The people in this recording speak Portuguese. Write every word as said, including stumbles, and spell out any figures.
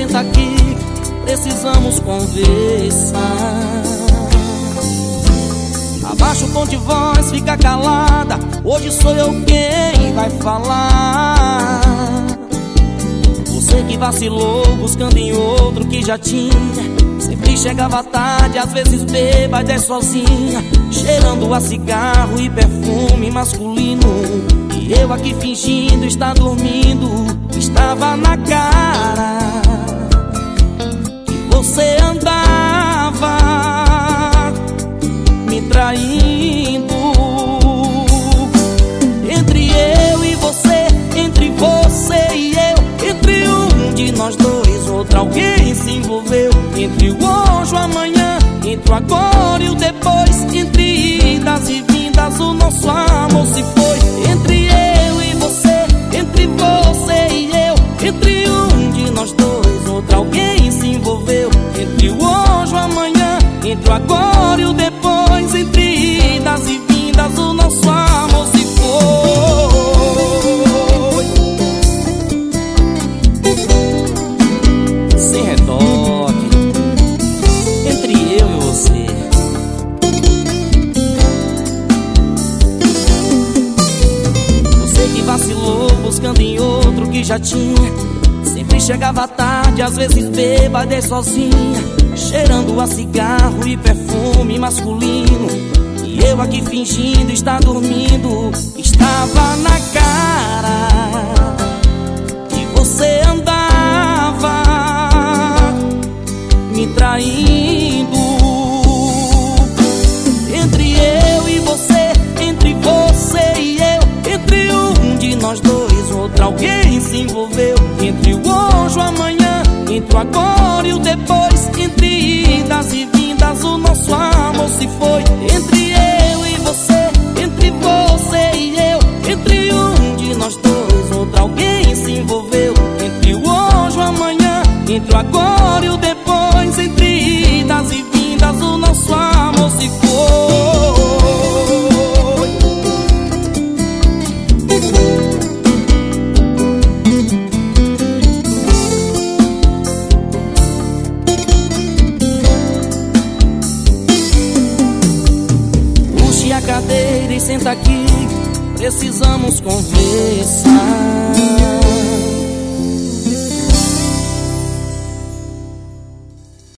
senta aqui, precisamos conversar. Abaixa o tom de voz, fica calada, hoje sou eu quem vai falar. Você que vacilou buscando em outro que já tinha, sempre chegava tarde, às vezes bêbada e sozinha, cheirando a cigarro e perfume masculino. E eu aqui fingindo estar dormindo, estava na cara que você andava me traindo. Entre eu e você, entre você e eu, entre um de nós dois, outro alguém se envolveu. Entre o hoje, o amanhã, entre o agora e o depois, entre idas e vindas, o nosso amor se foi. Entre eu e você, entre você e eu, entre um de nós dois, outro alguém se envolveu. Entre o hoje, o amanhã, entre o agora e o depois, entre idas e vindas, o nosso amor se foi. Sem retoque, entre eu e você. Você que vacilou buscando em outro que já tinha, sempre chegava tarde, às vezes bêbada e sozinha, cheirando a cigarro e perfume masculino. E eu aqui fingindo estar dormindo, estava na cara que você andava me traindo. Entre eu e você, entre você e eu, entre um de nós dois, outro alguém se envolveu. Entre o hoje, o amanhã, entre o agora e o depois, entre idas e vindas, o nosso amor se foi. Entre eu e você, entre você e eu, entre um de nós dois, outro alguém se envolveu. Entre o hoje, o amanhã, entre o agora e o depois, entre idas e vindas, o nosso amor se foi. Puxe a cadeira e senta aqui, precisamos conversar.